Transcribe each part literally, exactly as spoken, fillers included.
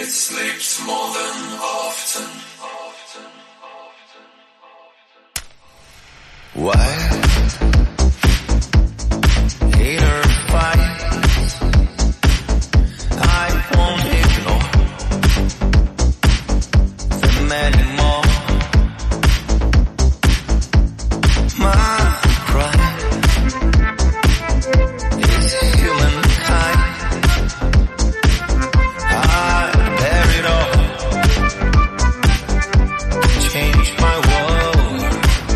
sleeps more than often. Why? Hater fights, I won't ignore them anymore. My pride is humankind. I bear it all to change my world.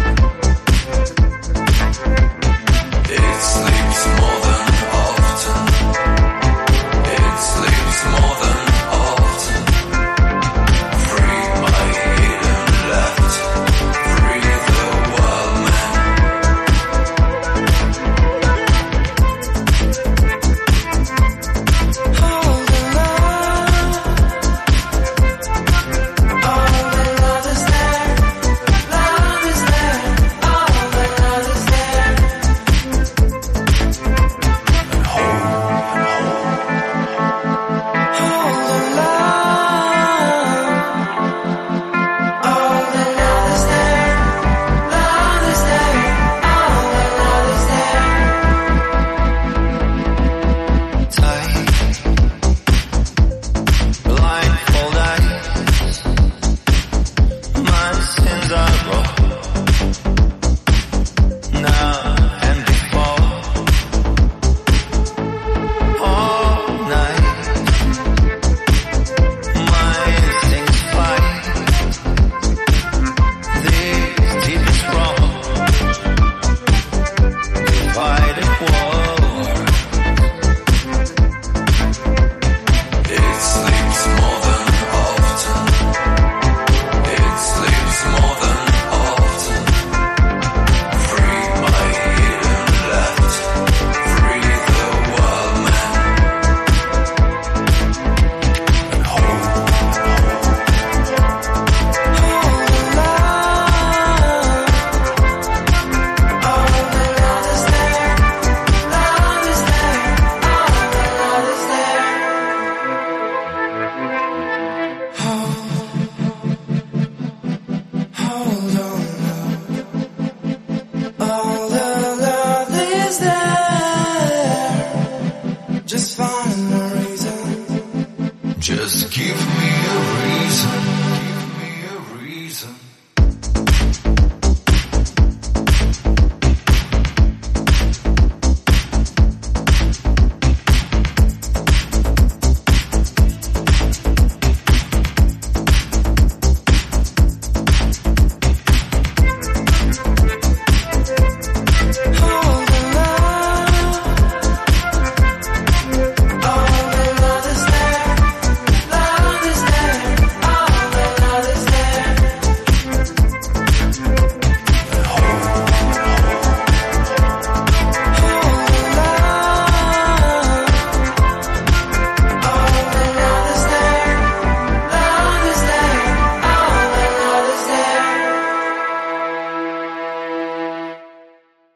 It sleeps more than often. It sleeps more than often. Free my hidden left. Free the world, man. All the love, all the love is there. Love is there. All the love is there. And hold, and hold. All the love, all the love is there. Love is there. All the love is there. Tight, blindfold eyes. My sins are raw. Now and before. All night, my instincts fight. This deepest wrong. Divided war. It sleeps more than often. It sleeps more than often. Free my hidden left. Free the world, man. And hold, all the love, all the love is there. Love is there. All the love is there. Hold, hold on, love. All the love is there. Just find a reason. Just give me a reason.